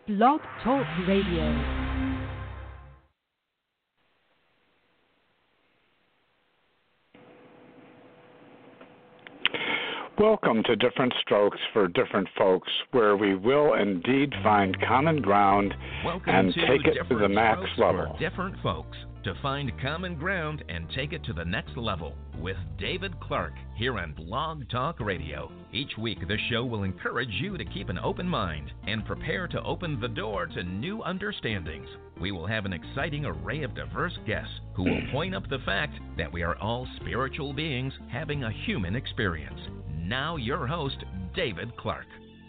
Blog Talk Radio. Welcome to Different Strokes for Different Folks, where we will indeed find common ground and take it to the max level. For different folks, to find common ground and take it to the next level with David Clark here on Blog Talk Radio. Each week, the show will encourage you to keep an open mind and prepare to open the door to new understandings. We will have an exciting array of diverse guests who will point up the fact that we are all spiritual beings having a human experience. Now your host, David Clark.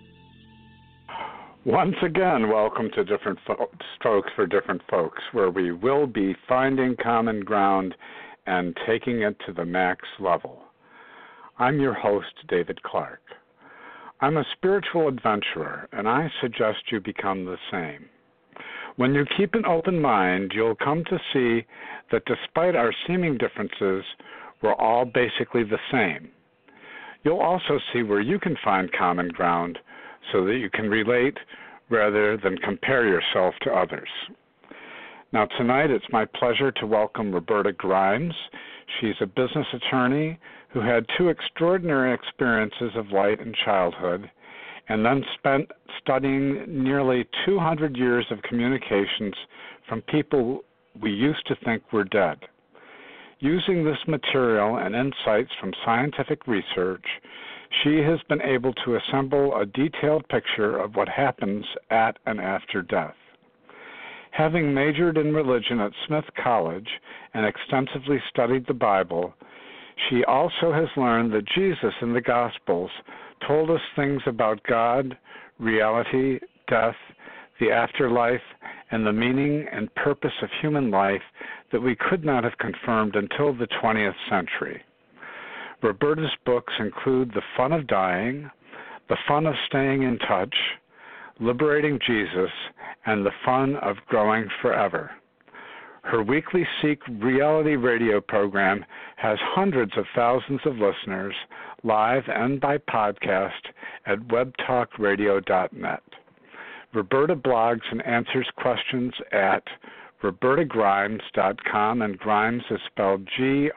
Once again, welcome to Different Strokes for Different Folks, where we will be finding common ground and taking it to the max level. I'm your host, David Clark. I'm a spiritual adventurer, and I suggest you become the same. When you keep an open mind, you'll come to see that despite our seeming differences, we're all basically the same. You'll also see where you can find common ground so that you can relate rather than compare yourself to others. Now tonight it's my pleasure to welcome Roberta Grimes. She's a business attorney who had two extraordinary experiences of light in childhood and then spent studying nearly 200 years of communications from people we used to think were dead. Using this material and insights from scientific research, she has been able to assemble a detailed picture of what happens at and after death. Having majored in religion at Smith College and extensively studied the Bible, she also has learned that Jesus in the Gospels told us things about God, reality, death, the afterlife, and the meaning and purpose of human life that we could not have confirmed until the 20th century. Roberta's books include The Fun of Dying, The Fun of Staying in Touch, Liberating Jesus, and The Fun of Growing Forever. Her weekly Seek reality radio program has hundreds of thousands of listeners, live and by podcast, at webtalkradio.net. Roberta blogs and answers questions at robertagrimes.com, and Grimes is spelled Grimes,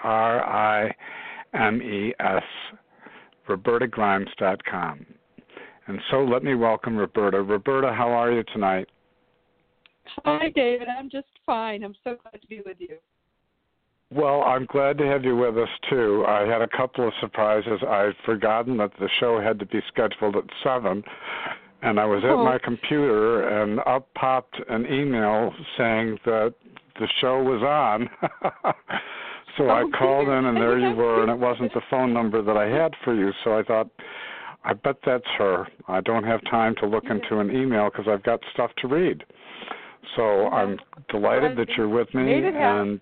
robertagrimes.com. And so let me welcome Roberta. Roberta, how are you tonight? Hi, David. I'm just fine. I'm so glad to be with you. Well, I'm glad to have you with us, too. I had a couple of surprises. I'd forgotten that the show had to be scheduled at 7, and I was at my computer, and up popped an email saying that the show was on. So I called in, and there you were, and it wasn't the phone number that I had for you. So I thought, I bet that's her. I don't have time to look into an email because I've got stuff to read. So I'm delighted that you're with me, and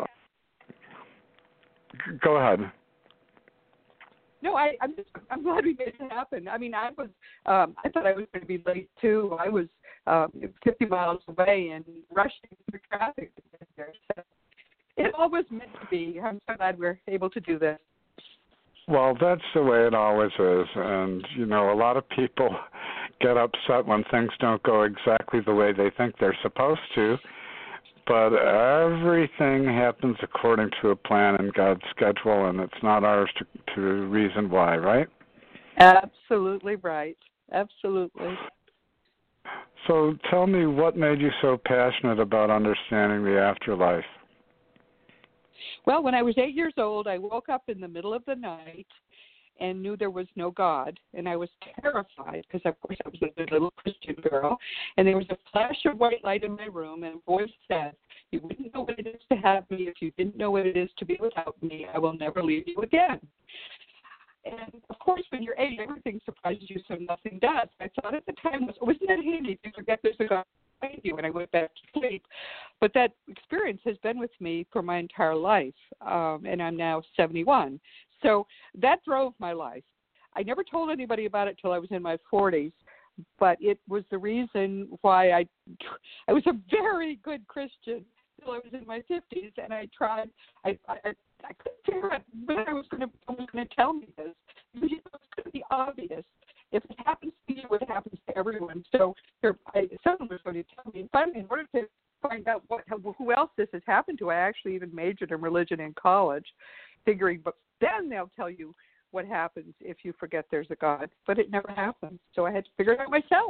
go ahead. No, I'm glad we made it happen. I mean, I thought I was going to be late too. I was 50 miles away and rushing through traffic to get there. So it all was meant to be. I'm so glad we're able to do this. Well, that's the way it always is. And, you know, a lot of people get upset when things don't go exactly the way they think they're supposed to. But everything happens according to a plan in God's schedule, and it's not ours to reason why, right? Absolutely right. Absolutely. So tell me, what made you so passionate about understanding the afterlife? Well, when I was 8 years old, I woke up in the middle of the night and knew there was no God. And I was terrified because, of course, I was a good little Christian girl. And there was a flash of white light in my room, and a voice said, "You wouldn't know what it is to have me if you didn't know what it is to be without me. I will never leave you again." And, of course, when you're 8, everything surprises you, so nothing does. I thought at the time, wasn't that handy to forget there's a God behind you when I went back to sleep? But that experience has been with me for my entire life, and I'm now 71. So that drove my life. I never told anybody about it till I was in my 40s, but it was the reason why I was a very good Christian till I was in my 50s, and I tried. I couldn't figure out when I was going to tell me this. It was going to be obvious. If it happens to you, it happens to everyone. So someone was going to tell me. Finally, in order to find out who else this has happened to, I actually even majored in religion in college, figuring, but then they'll tell you what happens if you forget there's a God. But it never happens, so I had to figure it out myself.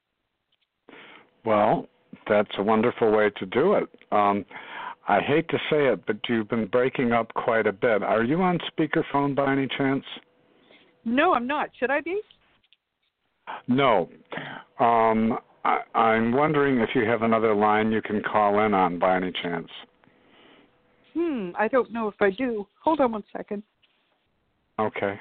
Well, that's a wonderful way to do it. I hate to say it, but you've been breaking up quite a bit. Are you on speakerphone by any chance? No, I'm not. Should I be? No. I'm wondering if you have another line you can call in on by any chance. I don't know if I do. Hold on 1 second. Okay.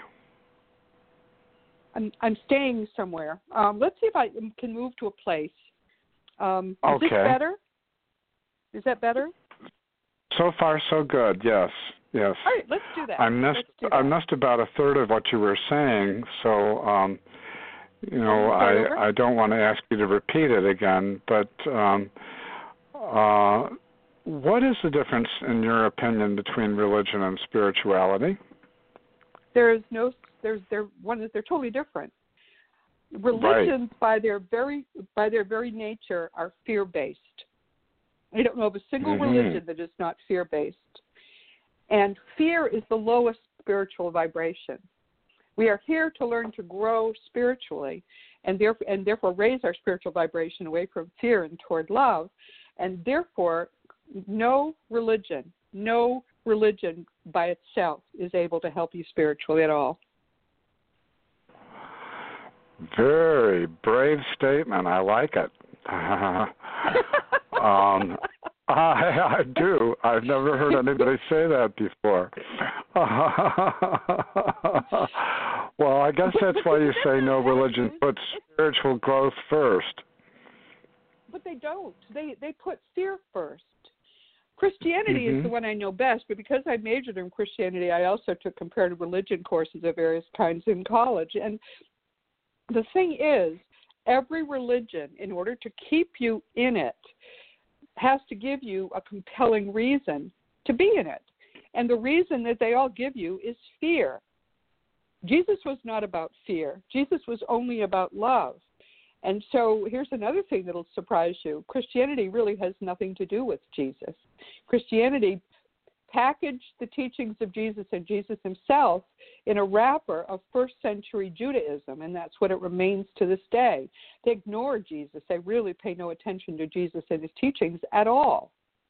I'm staying somewhere. Let's see if I can move to a place. Is this better? Is that better? So far, so good. Yes. All right, let's do that. I missed about a third of what you were saying, so I don't want to ask you to repeat it again. But what is the difference, in your opinion, between religion and spirituality? They're totally different. Religions, by their very nature, are fear-based. I don't know of a single religion that is not fear-based. And fear is the lowest spiritual vibration. We are here to learn to grow spiritually, and therefore raise our spiritual vibration away from fear and toward love. And therefore, no religion by itself is able to help you spiritually at all. Very brave statement. I like it. I do. I've never heard anybody say that before. Well, I guess that's why you say no religion puts spiritual growth first. But they don't. They put fear first. Christianity is the one I know best, but because I majored in Christianity, I also took comparative religion courses of various kinds in college. And the thing is, every religion, in order to keep you in it, has to give you a compelling reason to be in it. And the reason that they all give you is fear. Jesus was not about fear. Jesus was only about love. And so here's another thing that'll surprise you. Christianity really has nothing to do with Jesus. Christianity packaged the teachings of Jesus and Jesus himself in a wrapper of first century Judaism, and that's what it remains to this day. They ignore Jesus. They really pay no attention to Jesus and his teachings at all.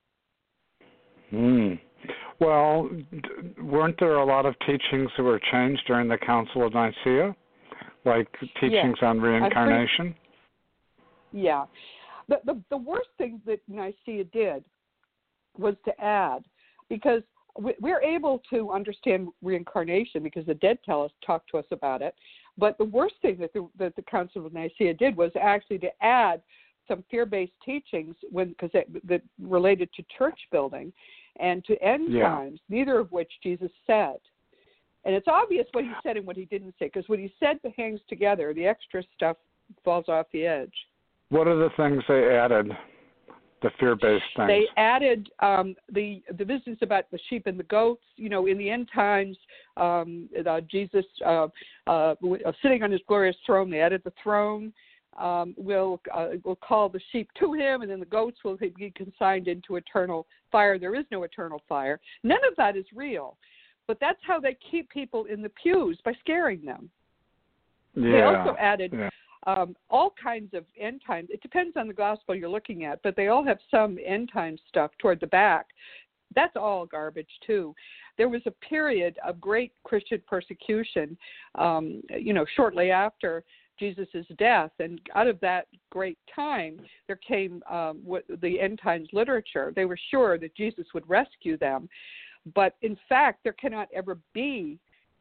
Well, weren't there a lot of teachings that were changed during the Council of Nicaea, like teachings on reincarnation? Yeah. The worst thing that Nicaea did was to add, because we're able to understand reincarnation because the dead talk to us about it. But the worst thing that the Council of Nicaea did was actually to add some fear-based teachings that related to church building and to end times, neither of which Jesus said. And it's obvious what he said and what he didn't say, because what he said hangs together. The extra stuff falls off the edge. What are the things they added? The fear-based things. They added the business about the sheep and the goats. You know, in the end times, Jesus sitting on his glorious throne. They added the throne. Will call the sheep to him, and then the goats will be consigned into eternal fire. There is no eternal fire. None of that is real, but that's how they keep people in the pews, by scaring them. They also added all kinds of end times. It depends on the gospel you're looking at, but they all have some end time stuff toward the back. That's all garbage too. There was a period of great Christian persecution, shortly after Jesus' death, and out of that great time, there came the end times literature. They were sure that Jesus would rescue them, but in fact, there cannot ever be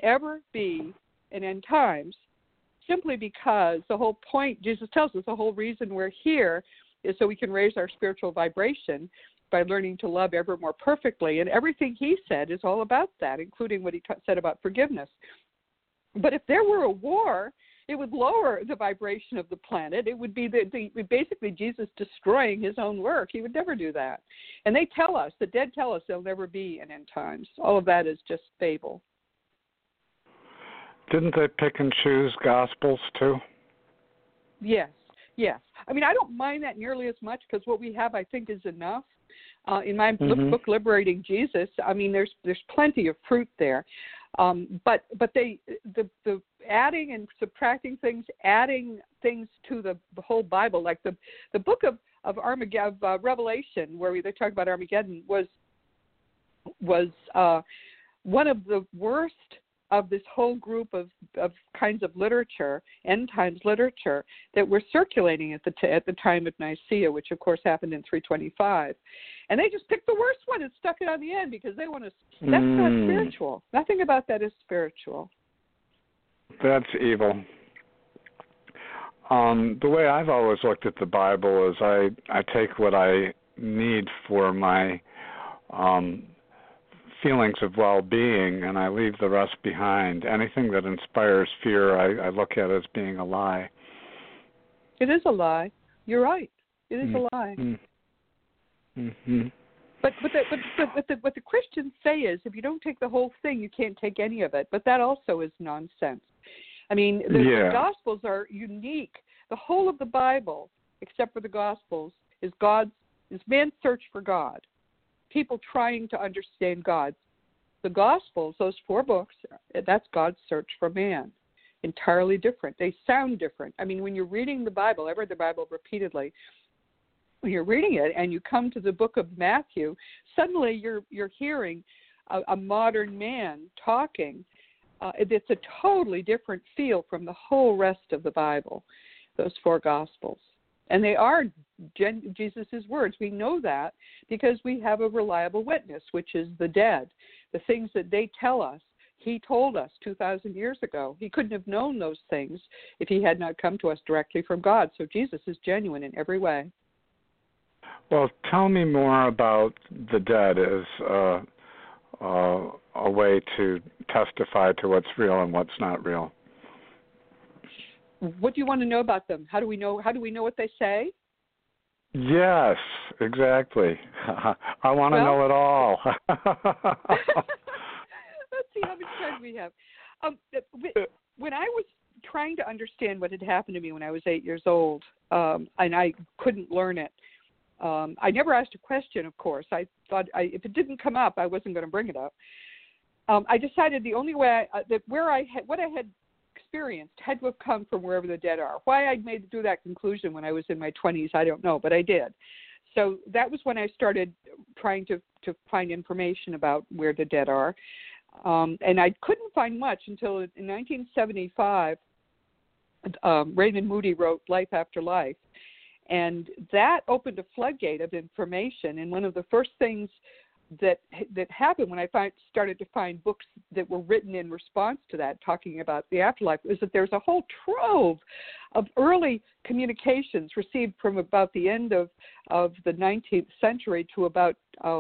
an end times, simply because the whole point, Jesus tells us, the whole reason we're here is so we can raise our spiritual vibration by learning to love ever more perfectly. And everything he said is all about that, including what he said about forgiveness. But if there were a war, it would lower the vibration of the planet. It would be basically Jesus destroying his own work. He would never do that. And they tell us, the dead tell us, there'll never be an end times. All of that is just fable. Didn't they pick and choose Gospels too? Yes. I mean, I don't mind that nearly as much because what we have, I think, is enough. In my book, Liberating Jesus, I mean, there's plenty of fruit there. But the adding and subtracting things, adding things to the whole Bible, like the book of Armageddon, Revelation, where they talk about Armageddon, was one of the worst of this whole group of kinds of literature, end times literature, that were circulating at the time of Nicaea, which of course happened in 325. And they just picked the worst one and stuck it on the end because they want to. That's not spiritual. Nothing about that is spiritual. That's evil. The way I've always looked at the Bible is I take what I need for my feelings of well-being, and I leave the rest behind. Anything that inspires fear, I look at as being a lie. It is a lie. You're right. It is a lie. Mm-hmm. But what the Christians say is, if you don't take the whole thing, you can't take any of it. But that also is nonsense. I mean, the Gospels are unique. The whole of the Bible, except for the Gospels, is man's search for God. People trying to understand God. The Gospels, those 4 books, that's God's search for man. Entirely different. They sound different. I mean, when you're reading the Bible, I've read the Bible repeatedly. When you're reading it and you come to the book of Matthew, suddenly you're hearing a modern man talking. It's a totally different feel from the whole rest of the Bible, those 4 Gospels. And they are Jesus' words. We know that because we have a reliable witness, which is the dead. The things that they tell us, he told us 2,000 years ago. He couldn't have known those things if he had not come to us directly from God. So Jesus is genuine in every way. Well, tell me more about the dead as a way to testify to what's real and what's not real. What do you want to know about them? How do we know what they say? Yes, exactly. I want to know it all. Let's see how much time we have. When I was trying to understand what had happened to me when I was 8 years old, and I couldn't learn it, I never asked a question, of course. I thought if it didn't come up, I wasn't going to bring it up. I decided the only way what I had experienced had to have come from wherever the dead are. Why I drew that conclusion when I was in my 20s, I don't know, but I did. So that was when I started trying to find information about where the dead are. And I couldn't find much until in 1975, Raymond Moody wrote Life After Life. And that opened a floodgate of information. And one of the first things that happened when I started to find books that were written in response to that, talking about the afterlife, is that there's a whole trove of early communications received from about the end of the 19th century to about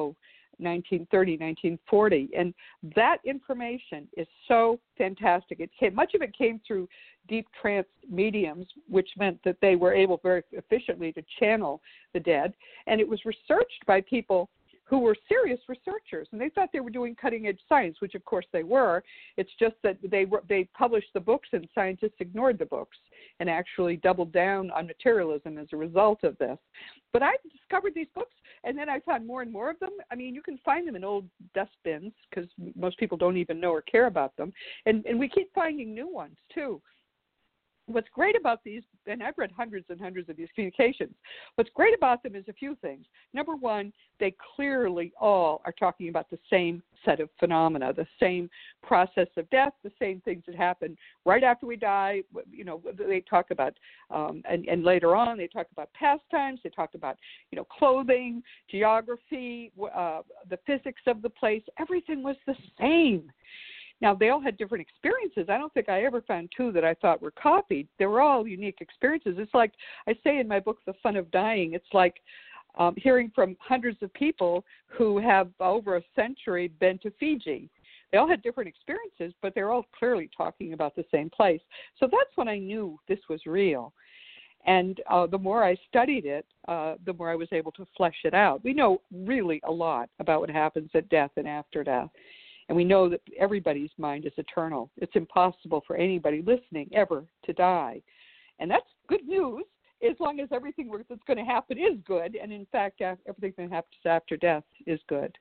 1930, 1940. And that information is so fantastic. Much of it came through deep trance mediums, which meant that they were able very efficiently to channel the dead. And it was researched by people who were serious researchers, and they thought they were doing cutting-edge science, which of course they were. It's just that they published the books and scientists ignored the books and actually doubled down on materialism as a result of this. But I discovered these books, and then I found more and more of them. I mean, you can find them in old dustbins because most people don't even know or care about them, and we keep finding new ones too. What's great about these, and I've read hundreds and hundreds of these communications, what's great about them is a few things. Number one, they clearly all are talking about the same set of phenomena, the same process of death, the same things that happen right after we die. You know, they talk about, and later on, they talk about pastimes, they talk about, clothing, geography, the physics of the place. Everything was the same. Now, they all had different experiences. I don't think I ever found two that I thought were copied. They were all unique experiences. It's like I say in my book, The Fun of Dying, it's like hearing from hundreds of people who have over a century been to Fiji. They all had different experiences, but they're all clearly talking about the same place. So that's when I knew this was real. And the more I studied it, the more I was able to flesh it out. We know really a lot about what happens at death and after death. And we know that everybody's mind is eternal. It's impossible for anybody listening ever to die. And that's good news, as long as everything that's going to happen is good. And in fact, everything that happens after death is good.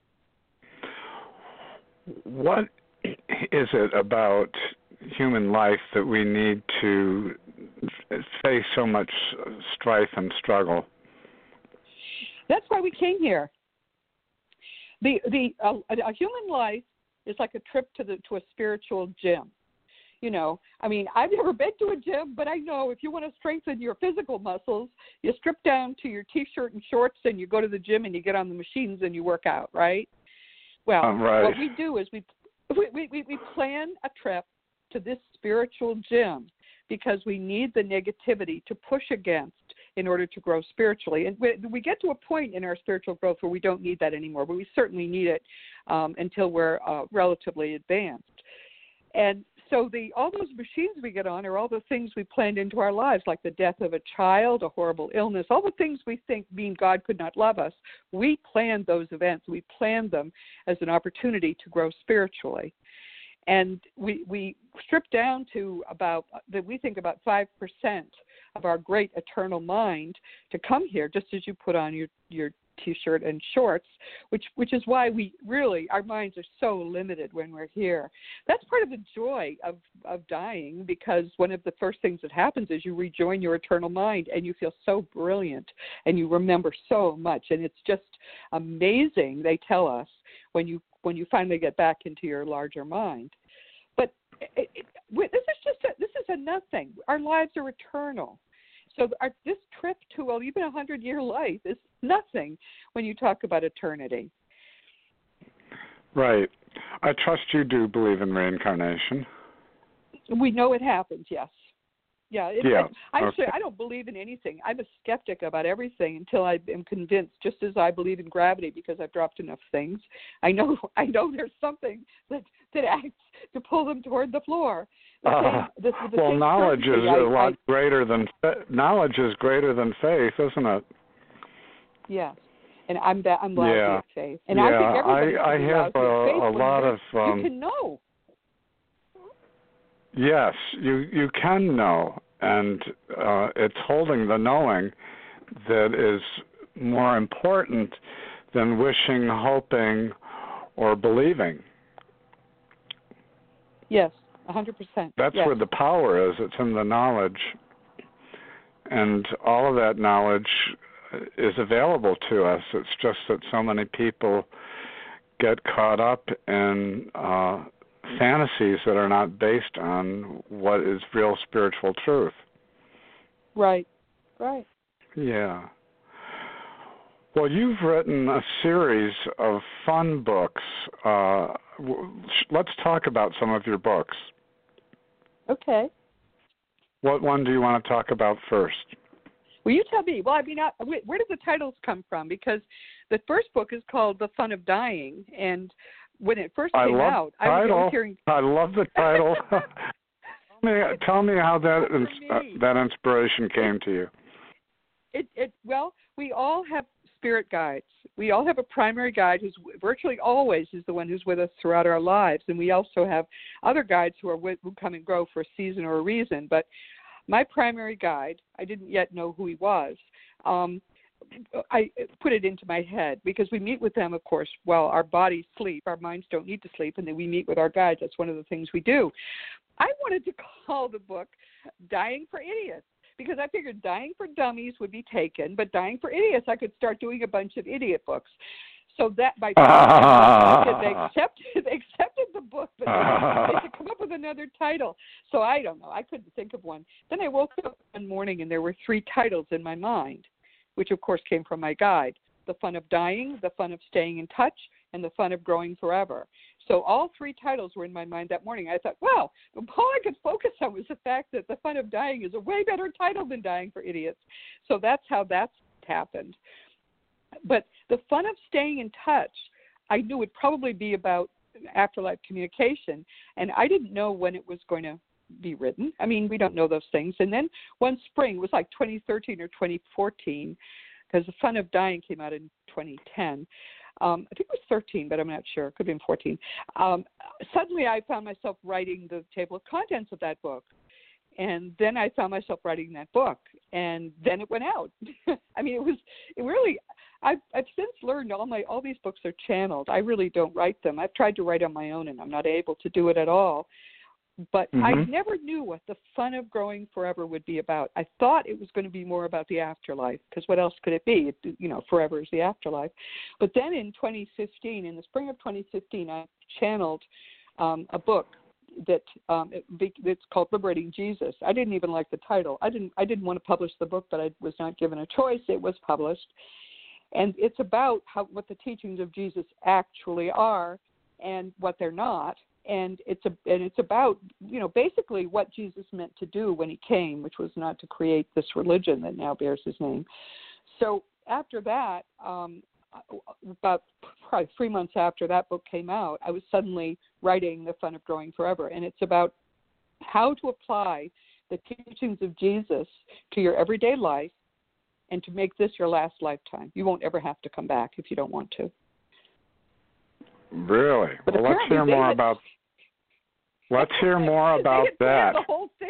What is it about human life that we need to face so much strife and struggle? That's why we came here. A human life is like a trip to a spiritual gym. You know, I mean, I've never been to a gym, but I know if you want to strengthen your physical muscles, you strip down to your T-shirt and shorts and you go to the gym and you get on the machines and you work out, right? Well, right. What we do is we plan a trip to this spiritual gym because we need the negativity to push against in order to grow spiritually. And we get to a point in our spiritual growth where we don't need that anymore, but we certainly need it until we're relatively advanced. And so all those machines we get on are all the things we planned into our lives, like the death of a child, a horrible illness, all the things we think mean God could not love us. We planned those events. We planned them as an opportunity to grow spiritually. And we strip down to we think about 5% of our great eternal mind to come here, just as you put on your T-shirt and shorts, which is why our minds are so limited when we're here. That's part of the joy of dying, because one of the first things that happens is you rejoin your eternal mind and you feel so brilliant and you remember so much, and it's just amazing, they tell us, when you finally get back into your larger mind. But this is a nothing. Our lives are eternal. So this trip to even 100-year life is nothing when you talk about eternity. Right. I trust you do believe in reincarnation. We know it happens, yes. Yeah. Okay. I don't believe in anything. I'm a skeptic about everything until I am convinced, just as I believe in gravity because I've dropped enough things. I know there's something that acts to pull them toward the floor. Knowledge is greater than faith, isn't it? Yes, and I'm lousy at faith, and I think everybody I have a lot of. You can know. Yes, you can know, and it's holding the knowing that is more important than wishing, hoping, or believing. Yes. 100%. That's where the power is. It's in the knowledge. And all of that knowledge is available to us. It's just that so many people get caught up in fantasies that are not based on what is real spiritual truth. Right. Yeah. Well, you've written a series of fun books. Let's talk about some of your books. Okay. What one do you want to talk about first? Well, you tell me. Well, I mean, where did the titles come from? Because the first book is called The Fun of Dying, and when it first came out, I was hearing. I love the title. Tell me how that inspiration came to you. Well, we all have spirit guides. We all have a primary guide who's virtually always is the one who's with us throughout our lives, and we also have other guides who come and go for a season or a reason. But my primary guide, I didn't yet know who he was. I put it into my head because we meet with them, of course, while our bodies sleep. Our minds don't need to sleep, and then we meet with our guides. That's one of the things we do. I wanted to call the book Dying for Idiots, because I figured Dying for Dummies would be taken, but Dying for Idiots, I could start doing a bunch of idiot books. So that by they accepted the book, but they should come up with another title. So I don't know. I couldn't think of one. Then I woke up one morning and there were 3 titles in my mind, which of course came from my guide: The Fun of Dying, The Fun of Staying in Touch, and The Fun of Growing Forever. So all 3 titles were in my mind that morning. I thought, wow, all I could focus on was the fact that The Fun of Dying is a way better title than Dying for Idiots. So that's how that's happened. But The Fun of Staying in Touch, I knew would probably be about afterlife communication, and I didn't know when it was going to be written. I mean, we don't know those things. And then one spring, it was like 2013 or 2014, because The Fun of Dying came out in 2010. I think it was 13, but I'm not sure. It could have been 14. Suddenly I found myself writing the table of contents of that book. And then I found myself writing that book, and then it went out. I mean, I've since learned all these books are channeled. I really don't write them. I've tried to write on my own, and I'm not able to do it at all. But I never knew what the fun of growing forever would be about. I thought it was going to be more about the afterlife, because what else could it be? Forever is the afterlife. But then in 2015, in the spring of 2015, I channeled a book that it's called Liberating Jesus. I didn't even like the title. I didn't want to publish the book, but I was not given a choice. It was published, and it's about what the teachings of Jesus actually are and what they're not. And it's about basically what Jesus meant to do when he came, which was not to create this religion that now bears his name. So after that, about probably 3 months after that book came out, I was suddenly writing The Fun of Growing Forever, and it's about how to apply the teachings of Jesus to your everyday life and to make this your last lifetime. You won't ever have to come back if you don't want to. Really? Well, let's hear more about that. The whole thing.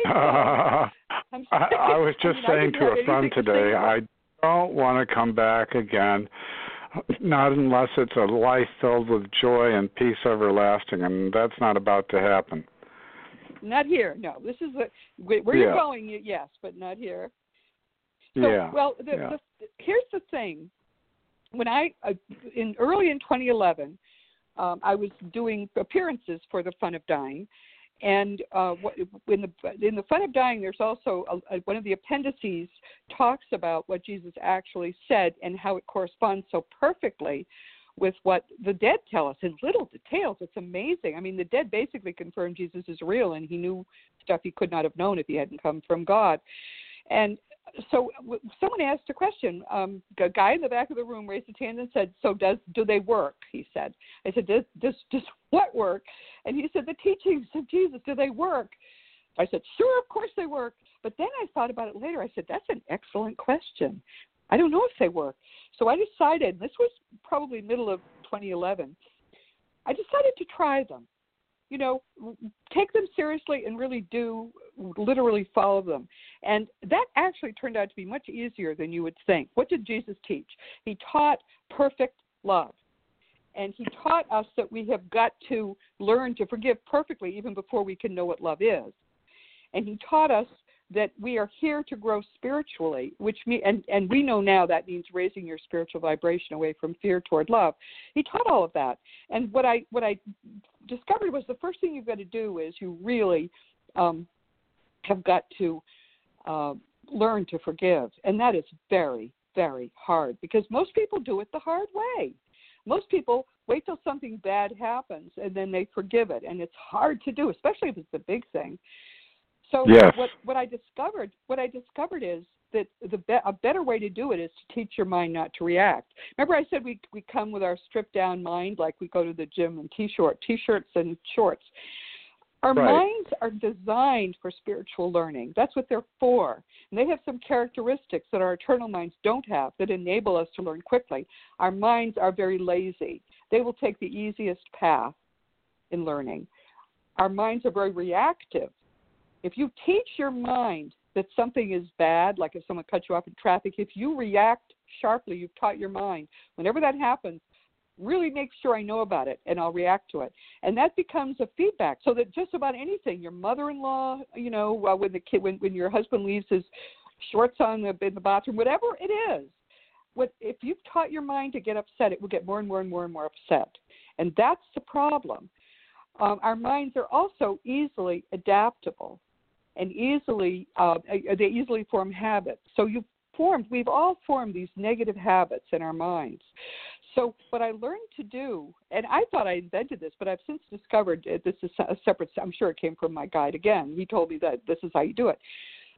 I was just saying to a friend today, I don't want to come back again, not unless it's a life filled with joy and peace everlasting, and that's not about to happen. Not here, no. This is where you're going, yes, but not here. So, here's the thing. When early in 2011, I was doing appearances for The Fun of Dying, and in the Fun of Dying, there's also one of the appendices talks about what Jesus actually said and how it corresponds so perfectly with what the dead tell us in little details. It's amazing. I mean, the dead basically confirm Jesus is real, and he knew stuff he could not have known if he hadn't come from God. And so someone asked a question. A guy in the back of the room raised his hand and said, "So do they work?" He said. I said, "Does what work?" And he said, "The teachings of Jesus, do they work?" I said, "Sure, of course they work." But then I thought about it later. I said, "That's an excellent question. I don't know if they work." So I decided, this was probably middle of 2011, I decided to try them. Take them seriously and really do literally follow them. And that actually turned out to be much easier than you would think. What did Jesus teach? He taught perfect love. And he taught us that we have got to learn to forgive perfectly even before we can know what love is. And he taught us that we are here to grow spiritually, and we know now that means raising your spiritual vibration away from fear toward love. He taught all of that. And what I discovered was the first thing you've got to do is you really have got to learn to forgive. And that is very, very hard, because most people do it the hard way. Most people wait till something bad happens and then they forgive it. And it's hard to do, especially if it's a big thing. So yes. what I discovered is that a better way to do it is to teach your mind not to react. Remember I said we come with our stripped down mind, like we go to the gym in t-shirts and shorts. Our minds are designed for spiritual learning. That's what they're for. And they have some characteristics that our eternal minds don't have that enable us to learn quickly. Our minds are very lazy. They will take the easiest path in learning. Our minds are very reactive. If you teach your mind that something is bad, like if someone cuts you off in traffic, if you react sharply, you've taught your mind, whenever that happens, really make sure I know about it and I'll react to it. And that becomes a feedback, so that just about anything, your mother-in-law, when your husband leaves his shorts on in the bathroom, whatever it is, if you've taught your mind to get upset, it will get more and more and more and more upset. And that's the problem. Our minds are also easily adaptable. And they easily form habits. So we've all formed these negative habits in our minds. So what I learned to do, and I thought I invented this, but I've since discovered this is a separate, I'm sure it came from my guide again. He told me that this is how you do it.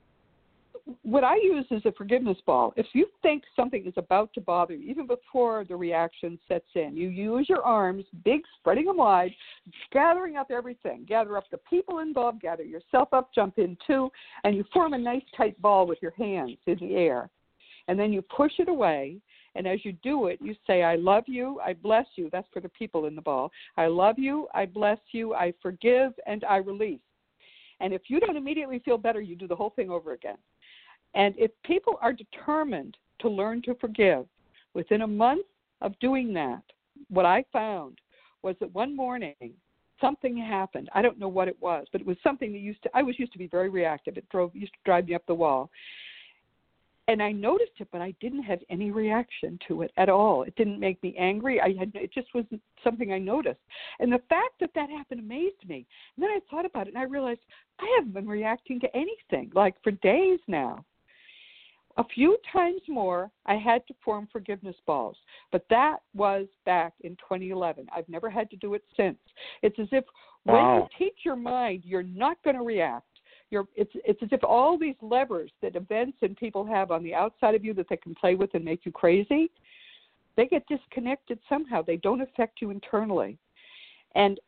What I use is a forgiveness ball. If you think something is about to bother you, even before the reaction sets in, you use your arms, big, spreading them wide, gathering up everything. Gather up the people involved, gather yourself up, jump in too, and you form a nice tight ball with your hands in the air. And then you push it away, And as you do it, you say, I love you, I bless you. That's for the people in the ball. I love you, I bless you, I forgive, and I release. And if you don't immediately feel better, you do the whole thing over again. And if people are determined to learn to forgive, within a month of doing that, what I found was that one morning something happened. I don't know what it was, but it was something that I was used to be very reactive. It used to drive me up the wall. And I noticed it, but I didn't have any reaction to it at all. It didn't make me angry. It just wasn't something I noticed. And the fact that that happened amazed me. And then I thought about it, and I realized I haven't been reacting to anything, like for days now. A few times more, I had to form forgiveness balls, but that was back in 2011. I've never had to do it since. It's as if when you teach your mind, you're not going to react. It's as if all these levers that events and people have on the outside of you that they can play with and make you crazy, they get disconnected somehow. They don't affect you internally. And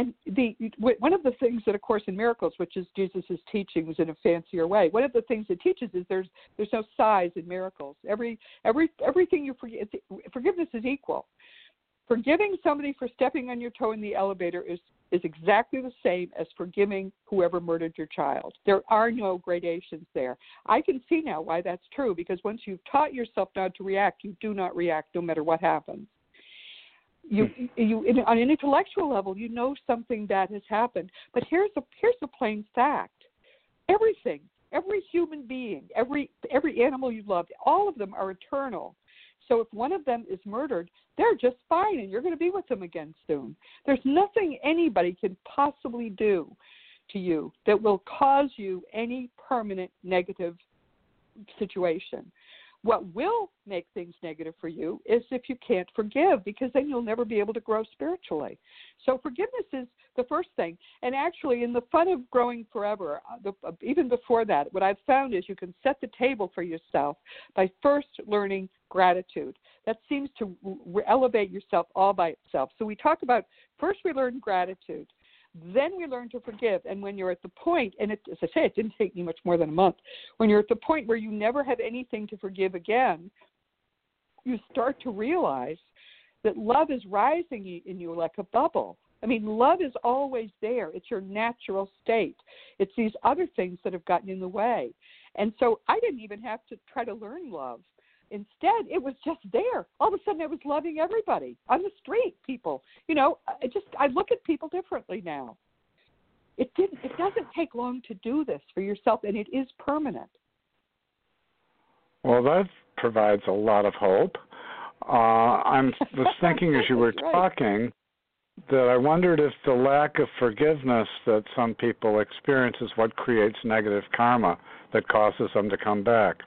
one of the things that A Course in Miracles, which is Jesus' teachings in a fancier way, one of the things it teaches is there's no size in miracles. Everything you forgive, forgiveness is equal. Forgiving somebody for stepping on your toe in the elevator is exactly the same as forgiving whoever murdered your child. There are no gradations there. I can see now why that's true, because once you've taught yourself not to react, you do not react no matter what happens. You on an intellectual level, you know something bad has happened. But here's a plain fact: everything, every human being, every animal you loved, all of them are eternal. So if one of them is murdered, they're just fine, and you're going to be with them again soon. There's nothing anybody can possibly do to you that will cause you any permanent negative situation. What will make things negative for you is if you can't forgive, because then you'll never be able to grow spiritually. So forgiveness is the first thing. And actually, in the fun of growing forever, even before that, what I've found is you can set the table for yourself by first learning gratitude. That seems to elevate yourself all by itself. So we talk about, first we learn gratitude. Then we learn to forgive. And when you're at the point, and as I say, it didn't take me much more than a month, when you're at the point where you never have anything to forgive again, you start to realize that love is rising in you like a bubble. I mean, love is always there. It's your natural state. It's these other things that have gotten in the way. And so I didn't even have to try to learn love. Instead, it was just there. All of a sudden, I was loving everybody on the street, people. You know, I look at people differently now. It doesn't take long to do this for yourself, and it is permanent. Well, that provides a lot of hope. I was thinking as you were talking that I wondered if the lack of forgiveness that some people experience is what creates negative karma that causes them to come back.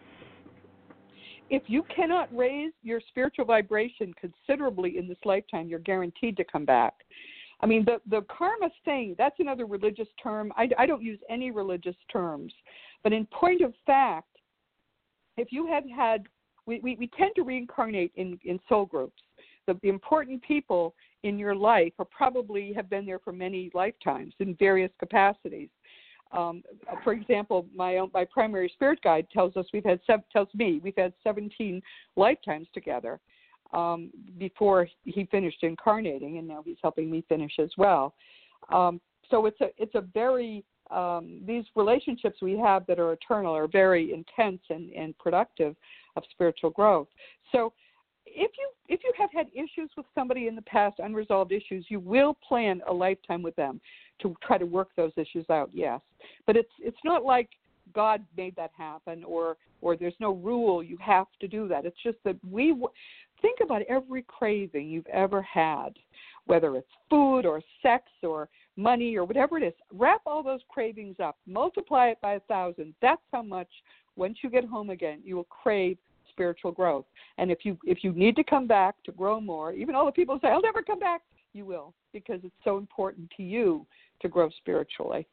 If you cannot raise your spiritual vibration considerably in this lifetime, you're guaranteed to come back. I mean, the karma thing, that's another religious term. I don't use any religious terms. But in point of fact, if you have had, we tend to reincarnate in soul groups. The important people in your life probably have been there for many lifetimes in various capacities. For example, my primary spirit guide tells us we've had 17 lifetimes together before he finished incarnating, and now he's helping me finish as well. So it's a very these relationships we have that are eternal are very intense and productive of spiritual growth. So if you have had issues with somebody in the past, unresolved issues, you will plan a lifetime with them to try to work those issues out, yes. But it's not like God made that happen or there's no rule you have to do that. It's just that think about every craving you've ever had, whether it's food or sex or money or whatever it is. Wrap all those cravings up, multiply it by 1,000. That's how much, once you get home again, you will crave spiritual growth. And if you need to come back to grow more, even all the people say, I'll never come back, you will, because it's so important to you to grow spiritually.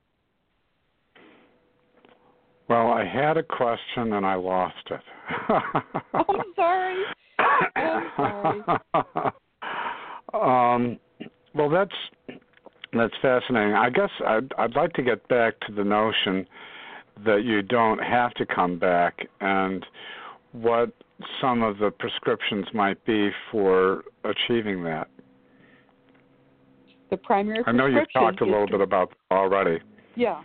Well, I had a question and I lost it. Oh, I'm sorry. Well, that's fascinating. I guess I'd like to get back to the notion that you don't have to come back, and what some of the prescriptions might be for achieving that? The primary I know prescription you've talked a little bit about that already. Yeah.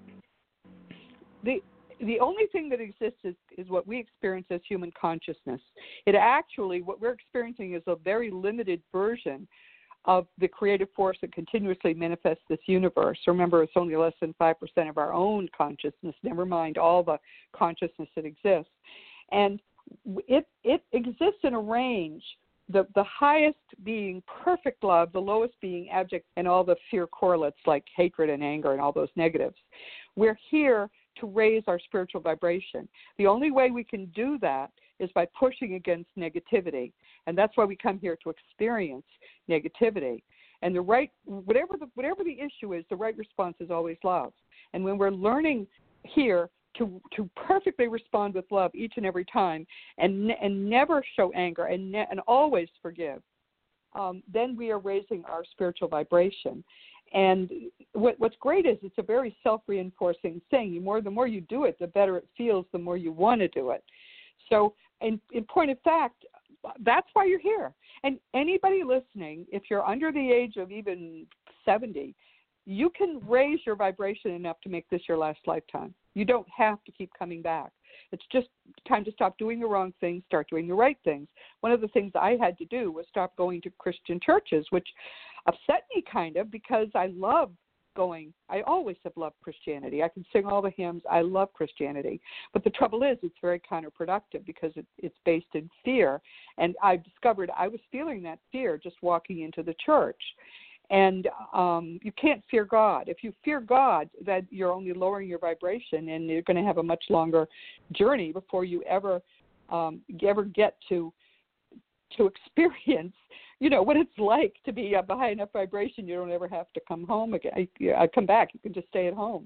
The only thing that exists is what we experience as human consciousness. It actually, what we're experiencing is a very limited version of the creative force that continuously manifests this universe. Remember, it's only less than 5% of our own consciousness, never mind all the consciousness that exists. And it exists in a range, the highest being perfect love, the lowest being abject, and all the fear correlates like hatred and anger and all those negatives. We're here to raise our spiritual vibration. The only way we can do that is by pushing against negativity. And that's why we come here, to experience negativity. And whatever the issue is, the right response is always love. And when we're learning here to perfectly respond with love each and every time, and never show anger, and always forgive, then we are raising our spiritual vibration. And what's great is it's a very self-reinforcing thing. The more you do it, the better it feels, the more you want to do it. So in point of fact, that's why you're here. And anybody listening, if you're under the age of even 70, you can raise your vibration enough to make this your last lifetime. You don't have to keep coming back. It's just time to stop doing the wrong things, start doing the right things. One of the things I had to do was stop going to Christian churches, which upset me kind of, because I love going. I always have loved Christianity. I can sing all the hymns. I love Christianity. But the trouble is, it's very counterproductive because it's based in fear. And I discovered I was feeling that fear just walking into the church. And you can't fear God. If you fear God, that you're only lowering your vibration, and you're going to have a much longer journey before you ever get to experience, what it's like to be of a high enough vibration. You don't ever have to come home again. Come back. You can just stay at home.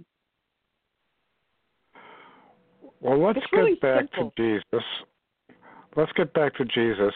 Well, let's really get back simple. to Jesus. Let's get back to Jesus.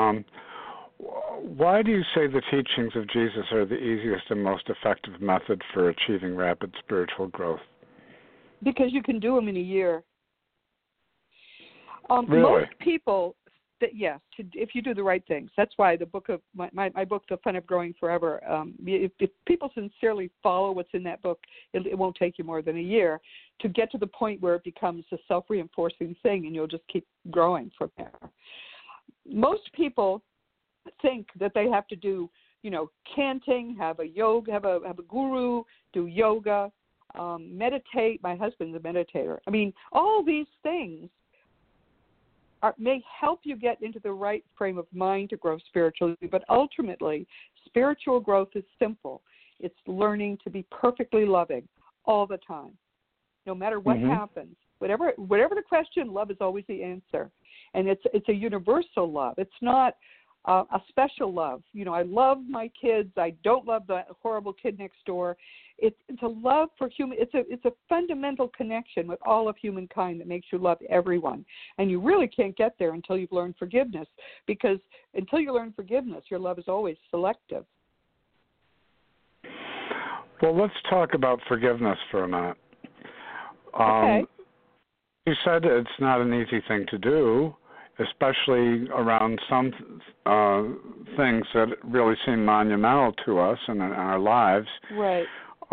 Why do you say the teachings of Jesus are the easiest and most effective method for achieving rapid spiritual growth? Because you can do them in a year. Really? Most people, yes, if you do the right things. That's why the book of my book, The Fun of Growing Forever. If people sincerely follow what's in that book, it won't take you more than a year to get to the point where it becomes a self-reinforcing thing, and you'll just keep growing from there. Most people think that they have to do, chanting, have a guru, do yoga, meditate. My husband's a meditator. I mean, all these things may help you get into the right frame of mind to grow spiritually, but ultimately, spiritual growth is simple. It's learning to be perfectly loving all the time, no matter what happens. Whatever the question, love is always the answer, and it's a universal love. It's not a special love. I love my kids. I don't love the horrible kid next door. It's a love for human. It's a fundamental connection with all of humankind that makes you love everyone. And you really can't get there until you've learned forgiveness, because until you learn forgiveness, your love is always selective. Well, let's talk about forgiveness for a minute. Okay. You said it's not an easy thing to do, especially around some things that really seem monumental to us and in our lives. Right.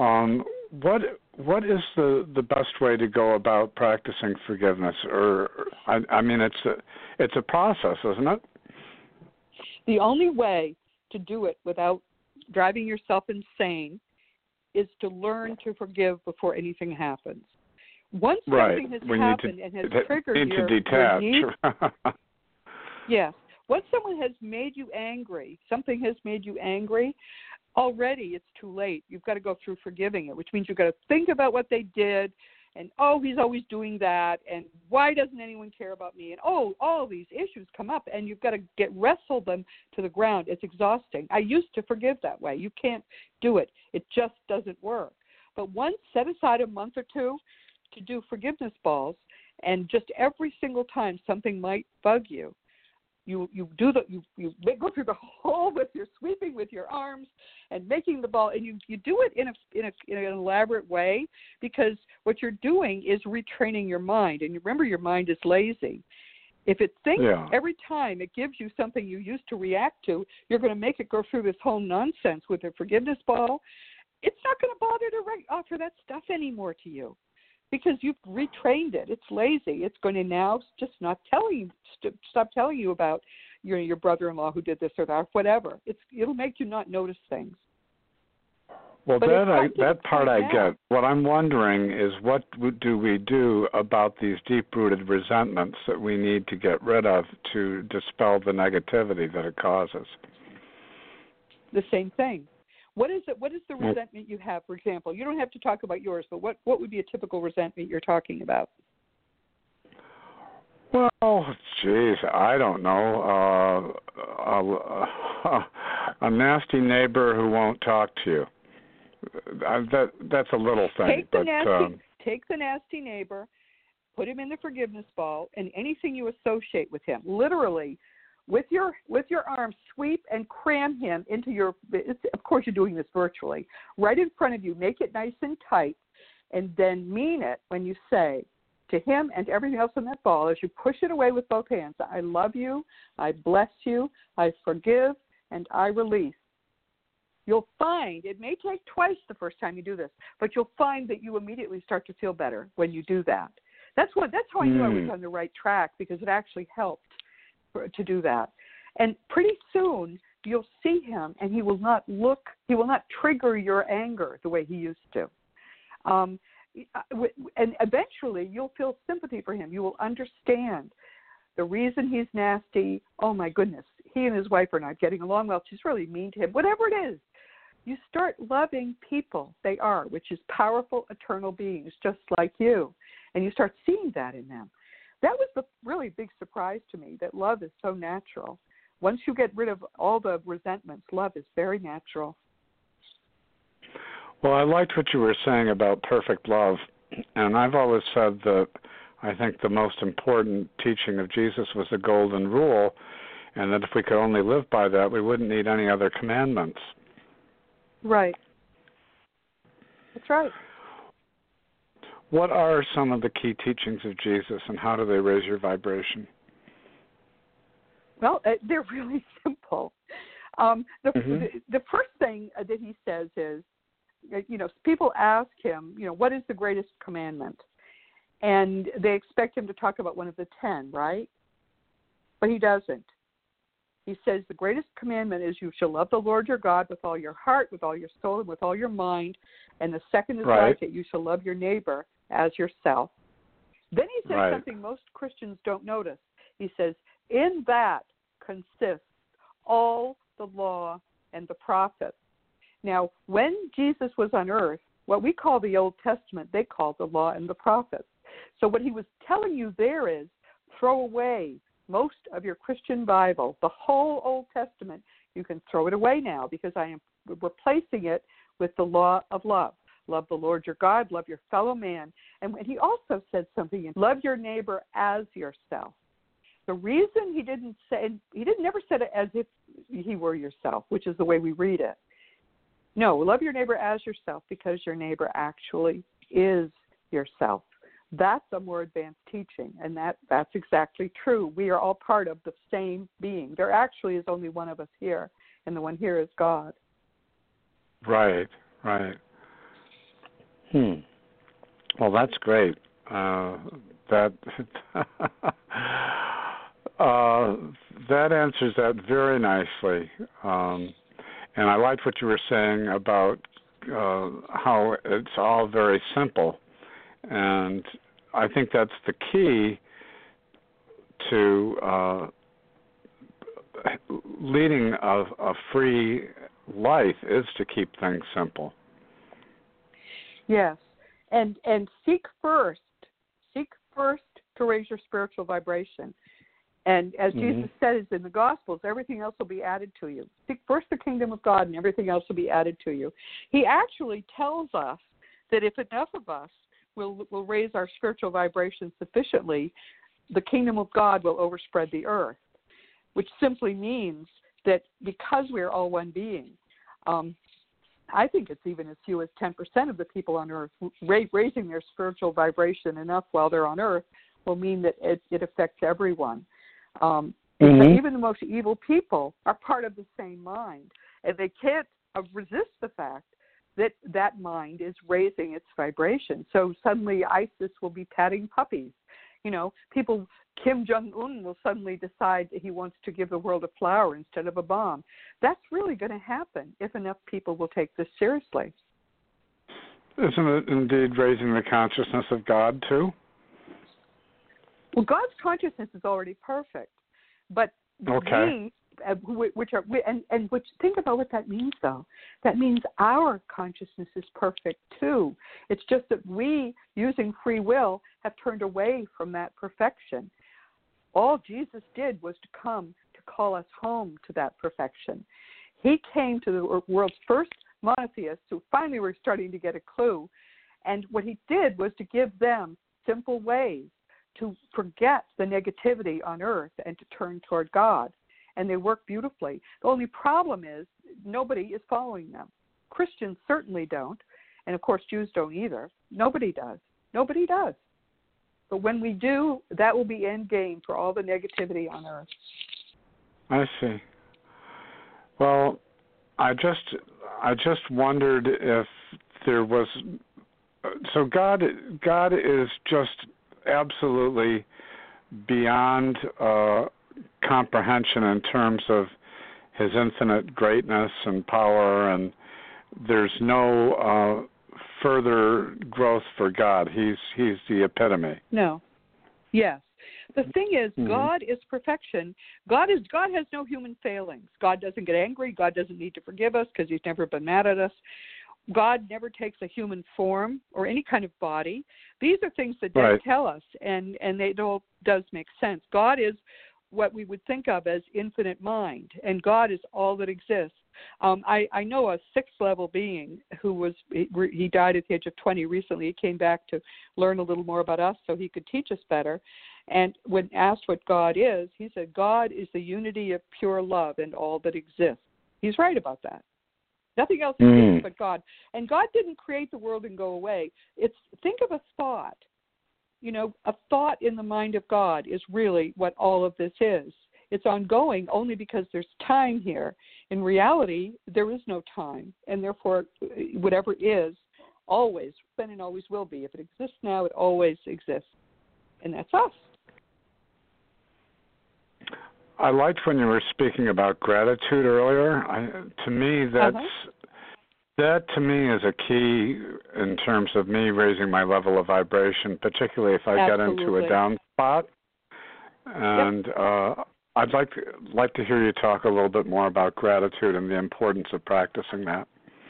What is the best way to go about practicing forgiveness? I mean, it's a process, isn't it? The only way to do it without driving yourself insane is to learn to forgive before anything happens. Once something has happened and has triggered your need, yes. Once someone has made you angry, something has made you angry, already it's too late. You've got to go through forgiving it, which means you've got to think about what they did, and, he's always doing that, and why doesn't anyone care about me? And, all these issues come up, and you've got to wrestle them to the ground. It's exhausting. I used to forgive that way. You can't do it. It just doesn't work. But once, set aside a month or two to do forgiveness balls, and just every single time something might bug you, you go through the hole with your sweeping with your arms and making the ball, and you do it in an elaborate way, because what you're doing is retraining your mind. And remember, your mind is lazy. If it thinks every time it gives you something you used to react to, you're going to make it go through this whole nonsense with a forgiveness ball, it's not going to bother to offer that stuff anymore to you because you've retrained it. It's lazy. It's going to now just not stop telling you about your brother-in-law who did this or that, whatever. It'll make you not notice things. Well, that part I get. What I'm wondering is what do we do about these deep-rooted resentments that we need to get rid of to dispel the negativity that it causes? The same thing. What is it? What is the resentment you have, for example? You don't have to talk about yours, but what would be a typical resentment you're talking about? Well, geez, I don't know. A nasty neighbor who won't talk to you. That's a little thing. Take the nasty neighbor, put him in the forgiveness ball, and anything you associate with him, literally, with your arm, sweep and cram him into your. Of course, you're doing this virtually, right in front of you. Make it nice and tight, and then mean it when you say to him and everything else in that ball as you push it away with both hands. I love you. I bless you. I forgive, and I release. You'll find, it may take twice the first time you do this, but you'll find that you immediately start to feel better when you do that. That's how I knew I was on the right track, because it actually helped to do that. And pretty soon you'll see him, and he will not trigger your anger the way he used to. And eventually you'll feel sympathy for him. You will understand the reason he's nasty. Oh my goodness, he and his wife are not getting along well. She's really mean to him. Whatever it is, you start loving people they are, which is powerful, eternal beings just like you. And you start seeing that in them. That was the really big surprise to me, that love is so natural. Once you get rid of all the resentments, love is very natural. Well, I liked what you were saying about perfect love. And I've always said that I think the most important teaching of Jesus was the golden rule, and that if we could only live by that, we wouldn't need any other commandments. Right. That's right. What are some of the key teachings of Jesus, and how do they raise your vibration? Well, they're really simple. The first thing that he says is, people ask him, what is the greatest commandment? And they expect him to talk about one of the 10, right? But he doesn't. He says the greatest commandment is you shall love the Lord your God with all your heart, with all your soul, and with all your mind. And the second is like it, you shall love your neighbor as yourself. Then he says something most Christians don't notice. He says, in that consists all the law and the prophets. Now, when Jesus was on earth, what we call the Old Testament, they called the law and the prophets. So what he was telling you there is, throw away most of your Christian Bible, the whole Old Testament. You can throw it away now, because I am replacing it with the law of love. Love the Lord your God, love your fellow man. And he also said something, love your neighbor as yourself. The reason he never said it as if he were yourself, which is the way we read it. No, love your neighbor as yourself, because your neighbor actually is yourself. That's a more advanced teaching, and that's exactly true. We are all part of the same being. There actually is only one of us here, and the one here is God. Right. Well, that's great. That answers that very nicely. And I liked what you were saying about how it's all very simple. And I think that's the key to leading a free life, is to keep things simple. Yes, and seek first to raise your spiritual vibration. And as Jesus says in the Gospels, everything else will be added to you. Seek first the kingdom of God, and everything else will be added to you. He actually tells us that if enough of us will raise our spiritual vibration sufficiently, the kingdom of God will overspread the earth, which simply means that because we are all one being, I think it's even as few as 10% of the people on earth raising their spiritual vibration enough while they're on earth will mean that it affects everyone. Even the most evil people are part of the same mind, and they can't resist the fact that that mind is raising its vibration. So suddenly ISIS will be patting puppies. People, Kim Jong-un will suddenly decide that he wants to give the world a flower instead of a bomb. That's really going to happen if enough people will take this seriously. Isn't it indeed raising the consciousness of God, too? Well, God's consciousness is already perfect. But okay. which think about what that means, though. That means our consciousness is perfect too. It's just that we, using free will, have turned away from that perfection. All Jesus did was to come to call us home to that perfection. He came to the world's first monotheists who finally were starting to get a clue, and what he did was to give them simple ways to forget the negativity on earth and to turn toward God. And they work beautifully. The only problem is nobody is following them. Christians certainly don't. And, of course, Jews don't either. Nobody does. Nobody does. But when we do, that will be end game for all the negativity on earth. I see. Well, I just wondered if there was... So God is just absolutely beyond comprehension in terms of his infinite greatness and power, and there's no further growth for God. He's the epitome. No. Yes. The thing is, God is perfection. God has no human failings. God doesn't get angry. God doesn't need to forgive us because he's never been mad at us. God never takes a human form or any kind of body. These are things that they tell us, and it all does make sense. God is what we would think of as infinite mind, and God is all that exists. I know a sixth-level being he died at the age of 20 recently. He came back to learn a little more about us so he could teach us better. And when asked what God is, he said, God is the unity of pure love and all that exists. He's right about that. Nothing else exists but God. And God didn't create the world and go away. Think of a thought. A thought in the mind of God is really what all of this is. It's ongoing only because there's time here. In reality, there is no time, and therefore, whatever is, always, been and always will be. If it exists now, it always exists. And that's us. I liked when you were speaking about gratitude earlier. That to me is a key in terms of me raising my level of vibration, particularly if I get into a down spot. And I'd like to hear you talk a little bit more about gratitude and the importance of practicing that.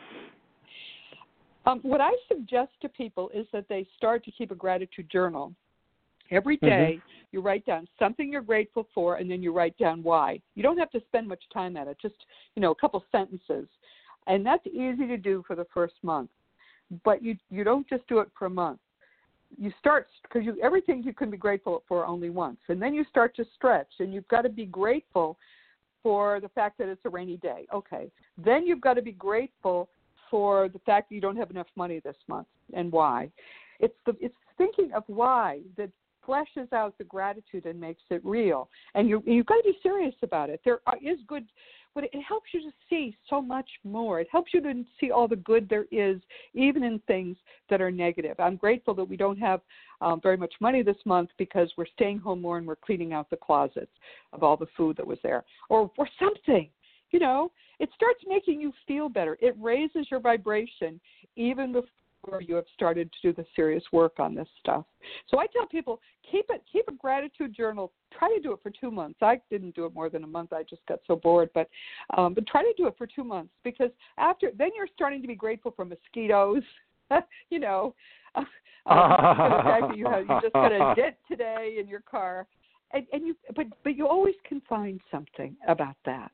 What I suggest to people is that they start to keep a gratitude journal. Every day you write down something you're grateful for, and then you write down why. You don't have to spend much time at it, just a couple sentences. And that's easy to do for the first month. But you don't just do it for a month. You start, because everything you can be grateful for only once. And then you start to stretch, and you've got to be grateful for the fact that it's a rainy day. Okay. Then you've got to be grateful for the fact that you don't have enough money this month and why. It's thinking of why that fleshes out the gratitude and makes it real. And you've got to be serious about it. There is good, but it helps you to see so much more. It helps you to see all the good there is, even in things that are negative. I'm grateful that we don't have very much money this month because we're staying home more and we're cleaning out the closets of all the food that was there. Or something, it starts making you feel better. It raises your vibration even before you have started to do the serious work on this stuff. So I tell people, keep a gratitude journal. Try to do it for 2 months. I didn't do it more than a month. I just got so bored. But try to do it for 2 months, because then you're starting to be grateful for mosquitoes. The fact that you just got a dent today in your car, but you always can find something about that.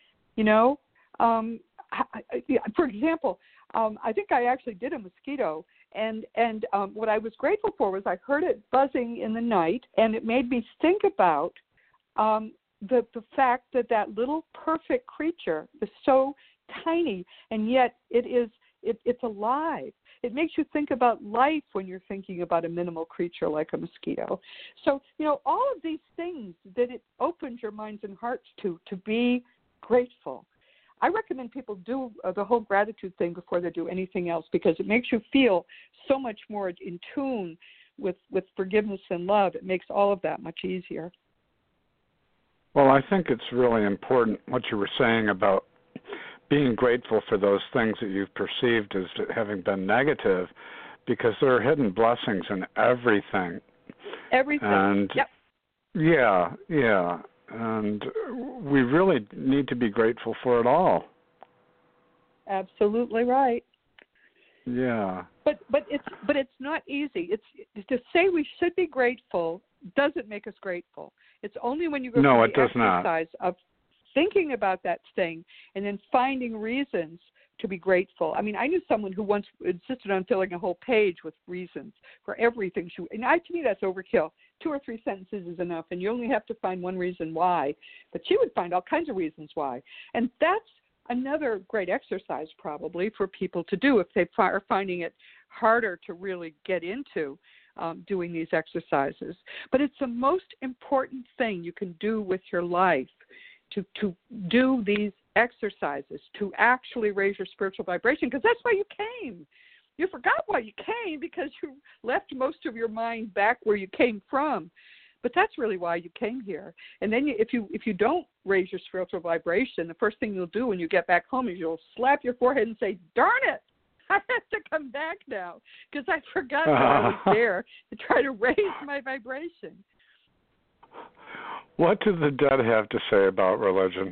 For example, I think I actually did a mosquito, and what I was grateful for was I heard it buzzing in the night, and it made me think about the fact that little perfect creature is so tiny, and yet it's alive. It makes you think about life when you're thinking about a minimal creature like a mosquito. So, all of these things that it opens your minds and hearts to be grateful. I recommend people do the whole gratitude thing before they do anything else, because it makes you feel so much more in tune with forgiveness and love. It makes all of that much easier. Well, I think it's really important what you were saying about being grateful for those things that you've perceived as having been negative, because there are hidden blessings in everything. Everything. And yep. Yeah. And we really need to be grateful for it all. Absolutely right. Yeah. But it's not easy. It's to say we should be grateful doesn't make us grateful. It's only when you go through the exercise of thinking about that thing and then finding reasons to be grateful. I mean, I knew someone who once insisted on filling a whole page with reasons for everything. To me, that's overkill. 2 or 3 sentences is enough, and you only have to find one reason why. But she would find all kinds of reasons why. And that's another great exercise probably for people to do if they are finding it harder to really get into doing these exercises. But it's the most important thing you can do with your life, to do these exercises, to actually raise your spiritual vibration, because that's why you came. You forgot why you came because you left most of your mind back where you came from. But that's really why you came here. And then if you don't raise your spiritual vibration, the first thing you'll do when you get back home is you'll slap your forehead and say, darn it, I have to come back now because I forgot that I was there to try to raise my vibration. What do the dead have to say about religion?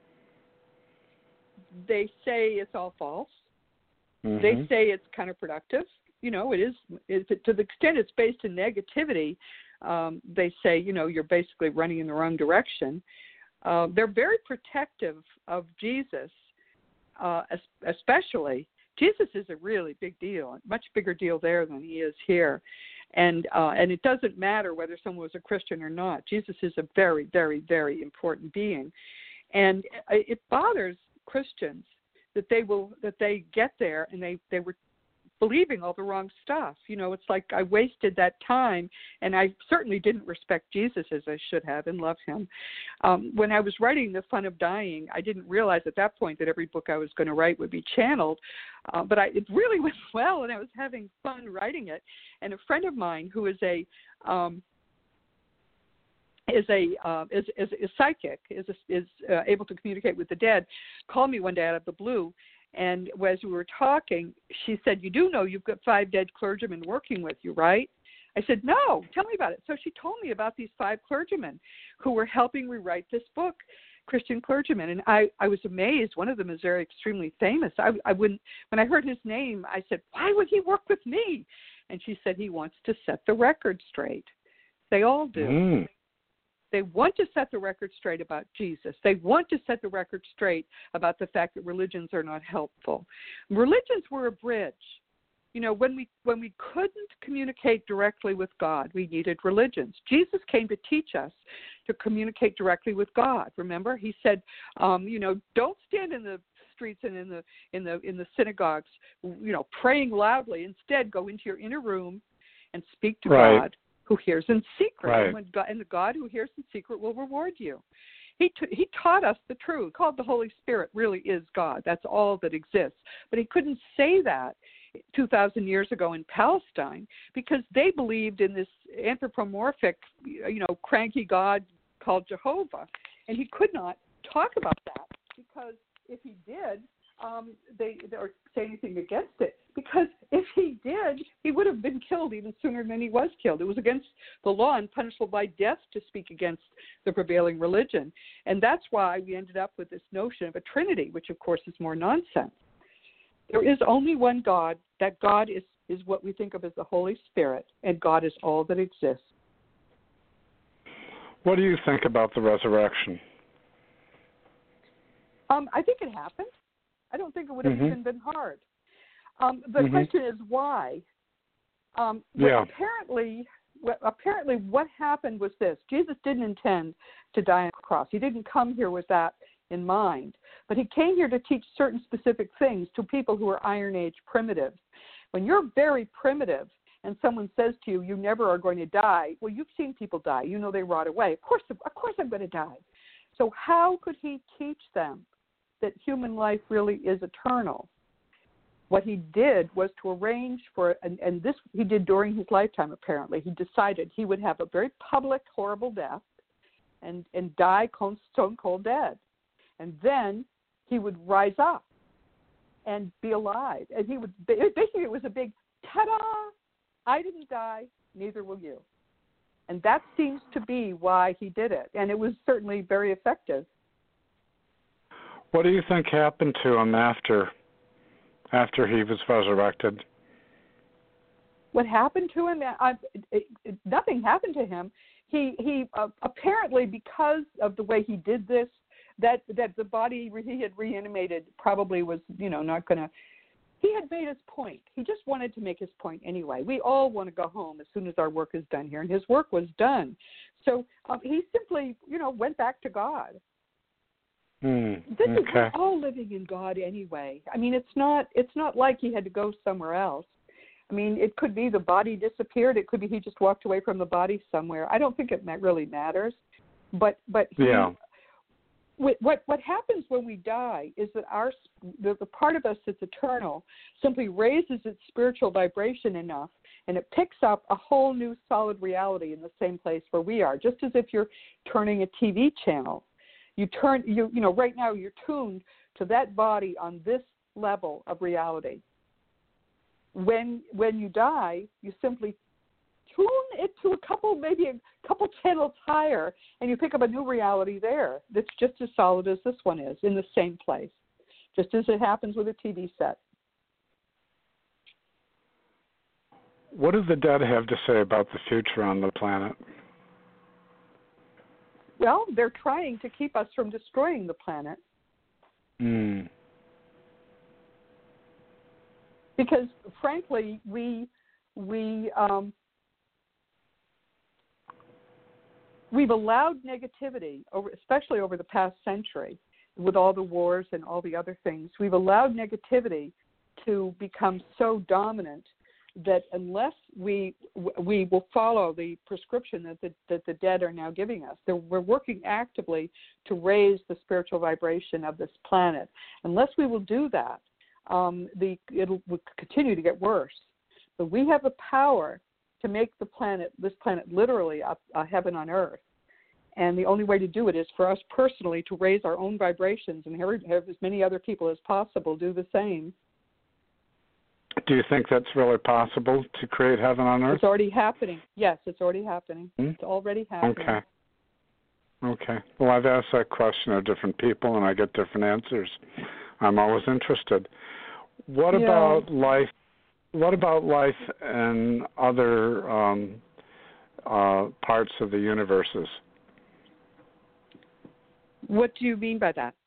They say it's all false. Mm-hmm. They say it's counterproductive. It is to the extent it's based in negativity. They say, you're basically running in the wrong direction. They're very protective of Jesus, especially. Jesus is a really big deal, a much bigger deal there than he is here. And it doesn't matter whether someone was a Christian or not. Jesus is a very, very, very important being. And it bothers Christians that they get there and they were believing all the wrong stuff. It's like I wasted that time, and I certainly didn't respect Jesus as I should have and love him. When I was writing The Fun of Dying, I didn't realize at that point that every book I was going to write would be channeled, but it really went well, and I was having fun writing it. And a friend of mine who is a psychic, is able to communicate with the dead, called me one day out of the blue. And as we were talking, she said, you do know you've got 5 dead clergymen working with you, right? I said, no, tell me about it. So she told me about these 5 clergymen who were helping rewrite this book, Christian clergymen. And I was amazed. One of them is very extremely famous. I wouldn't, when I heard his name, I said, why would he work with me? And she said, he wants to set the record straight. They all do. Mm. They want to set the record straight about Jesus. They want to set the record straight about the fact that religions are not helpful. Religions were a bridge. When we couldn't communicate directly with God, we needed religions. Jesus came to teach us to communicate directly with God. Remember, he said, don't stand in the streets and in the synagogues, praying loudly. Instead, go into your inner room and speak to God, who hears in secret, right. and the God who hears in secret will reward you. He taught us the truth. Called the Holy Spirit really is God. That's all that exists. But he couldn't say that 2,000 years ago in Palestine because they believed in this anthropomorphic, cranky God called Jehovah, and he could not talk about that because if he did, they or say anything against it, because if he did, he would have been killed even sooner than he was killed. It was against the law and punishable by death to speak against the prevailing religion. And that's why we ended up with this notion of a Trinity, which of course is more nonsense. There is only one God. That God is what we think of as the Holy Spirit, and God is all that exists. What do you think about the resurrection? I think it happened. I don't think it would have even been hard. The question is why. Apparently, what happened was this. Jesus didn't intend to die on the cross. He didn't come here with that in mind. But he came here to teach certain specific things to people who are Iron Age primitives. When you're very primitive and someone says to you, you never are going to die, well, you've seen people die. You know they rot away. Of course I'm going to die. So how could he teach them that human life really is eternal? What he did was to arrange for, and this he did during his lifetime apparently, he decided he would have a very public, horrible death and die stone cold dead. And then he would rise up and be alive. And he would, basically it was a big, ta-da, I didn't die, neither will you. And that seems to be why he did it. And it was certainly very effective. What do you think happened to him after he was resurrected? What happened to him? Nothing happened to him. He apparently, because of the way he did this, that the body he had reanimated probably was, not going to. He had made his point. He just wanted to make his point anyway. We all want to go home as soon as our work is done here, and his work was done. So he simply, went back to God. We're all living in God anyway. I mean, it's not like he had to go somewhere else. I mean, it could be the body disappeared. It could be he just walked away from the body somewhere. I don't think it really matters. But yeah. What happens when we die is that the part of us that's eternal simply raises its spiritual vibration enough, and it picks up a whole new solid reality in the same place where we are, just as if you're turning a TV channel. Right now you're tuned to that body on this level of reality. When you die, you simply tune it to maybe a couple channels higher, and you pick up a new reality there that's just as solid as this one is, in the same place, just as it happens with a TV set. What do the dead have to say about the future on the planet? Well, they're trying to keep us from destroying the planet. Because, frankly, we've allowed negativity, especially over the past century, with all the wars and all the other things. We've allowed negativity to become so dominant that unless we will follow the prescription that the dead are now giving us, we're working actively to raise the spiritual vibration of this planet. Unless we will do that, it will continue to get worse. But we have the power to make this planet literally a heaven on earth. And the only way to do it is for us personally to raise our own vibrations and have as many other people as possible do the same. Do you think that's really possible to create heaven on earth? It's already happening. Yes, it's already happening. It's already happening. Okay. Well, I've asked that question of different people, and I get different answers. I'm always interested. What about life? What about life in other parts of the universes? What do you mean by that?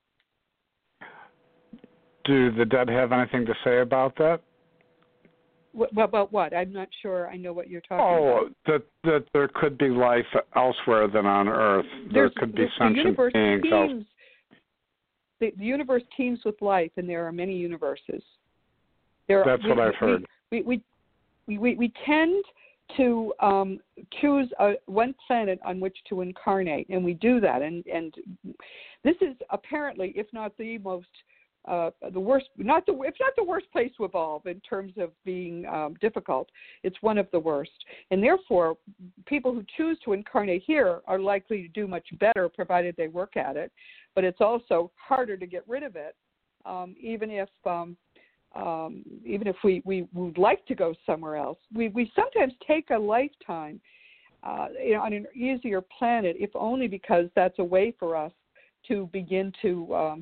Do the dead have anything to say about that? About what? I'm not sure I know what you're talking about. That there could be life elsewhere than on Earth. There could be sentient beings. The universe teems with life, and there are many universes. That's what I've heard. We tend to choose one planet on which to incarnate, and we do that. And this is apparently, if not the most the worst, if not the worst place to evolve in terms of being difficult, it's one of the worst. And therefore, people who choose to incarnate here are likely to do much better, provided they work at it. But it's also harder to get rid of it, even if we would like to go somewhere else. We sometimes take a lifetime on an easier planet, if only because that's a way for us to begin to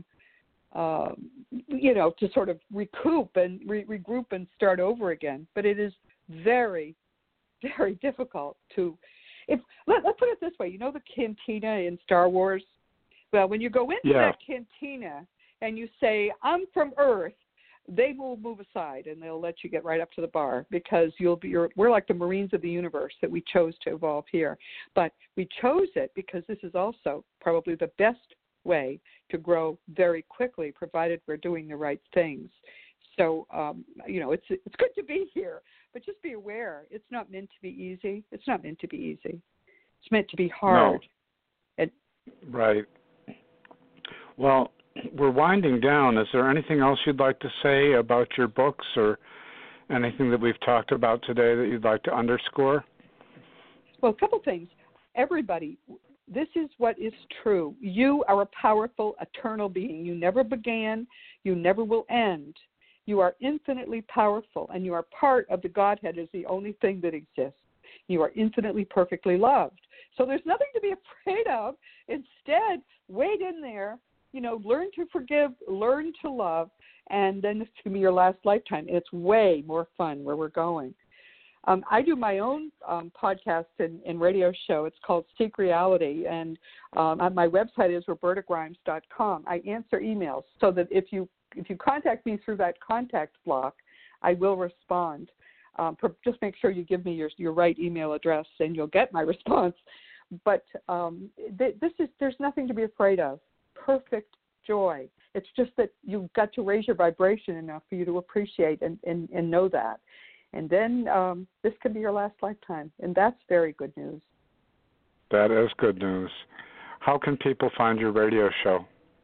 to sort of recoup and regroup and start over again. But it is very, very difficult to. Let's put it this way. You know the cantina in Star Wars? Well, when you go into that cantina and you say, "I'm from Earth," they will move aside and they'll let you get right up to the bar, because we're like the Marines of the universe that we chose to evolve here. But we chose it because this is also probably the best way to grow very quickly, provided we're doing the right things. So, it's good to be here, but just be aware, it's not meant to be easy. It's not meant to be easy. It's meant to be hard. No. Right. Well, we're winding down. Is there anything else you'd like to say about your books or anything that we've talked about today that you'd like to underscore? Well, a couple things. Everybody, this is what is true. You are a powerful, eternal being. You never began. You never will end. You are infinitely powerful, and you are part of the Godhead as the only thing that exists. You are infinitely, perfectly loved. So there's nothing to be afraid of. Instead, wade in there, learn to forgive, learn to love, and then it's going to be your last lifetime. And it's way more fun where we're going. I do my own podcast and radio show. It's called Seek Reality, and my website is robertagrimes.com. I answer emails so that if you contact me through that contact block, I will respond. Just make sure you give me your right email address, and you'll get my response. But there's nothing to be afraid of. Perfect joy. It's just that you've got to raise your vibration enough for you to appreciate and know that. And then this could be your last lifetime, and that's very good news. That is good news. How can people find your radio show?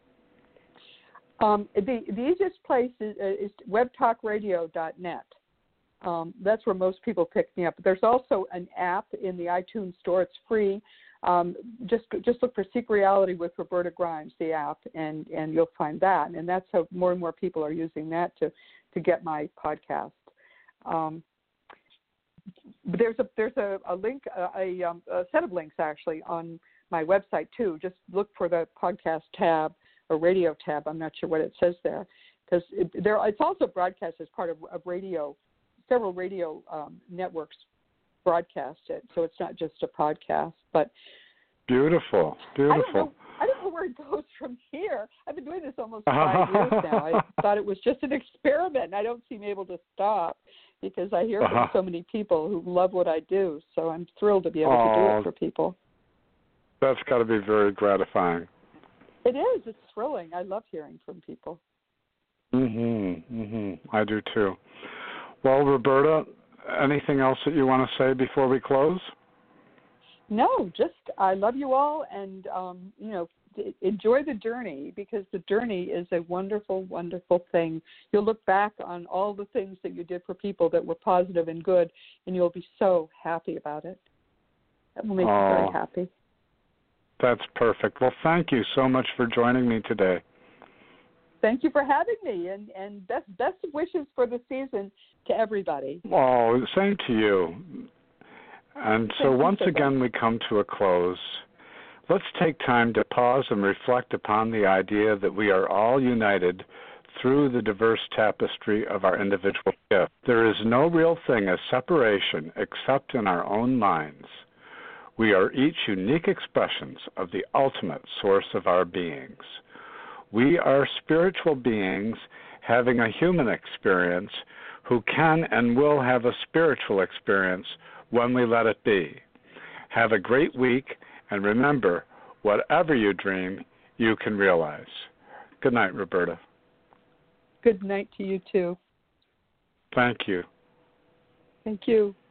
The easiest place is webtalkradio.net. That's where most people pick me up. But there's also an app in the iTunes store. It's free. Just look for Seek Reality with Roberta Grimes, the app, and you'll find that. And that's how more and more people are using that to get my podcast. There's a link, a set of links actually on my website too. Just look for the podcast tab or radio tab. I'm not sure what it says there, because it's also broadcast as part of radio. Several radio networks broadcast it, so it's not just a podcast. But beautiful. I don't know where it goes from here. I've been doing this almost 5 years now. I thought it was just an experiment, and I don't seem able to stop because I hear from so many people who love what I do. So I'm thrilled to be able to do it for people. That's got to be very gratifying. It is. It's thrilling. I love hearing from people. I do too. Well, Roberta, anything else that you want to say before we close? No, just I love you all, and enjoy the journey, because the journey is a wonderful, wonderful thing. You'll look back on all the things that you did for people that were positive and good, and you'll be so happy about it. That will make you very happy. That's perfect. Well, thank you so much for joining me today. Thank you for having me, and best wishes for the season to everybody. Oh, same to you. And so once again, we come to a close. Let's take time to pause and reflect upon the idea that we are all united through the diverse tapestry of our individual gifts. There is no real thing as separation except in our own minds. We are each unique expressions of the ultimate source of our beings. We are spiritual beings having a human experience who can and will have a spiritual experience when we let it be. Have a great week, and remember, whatever you dream, you can realize. Good night, Roberta. Good night to you, too. Thank you. Thank you.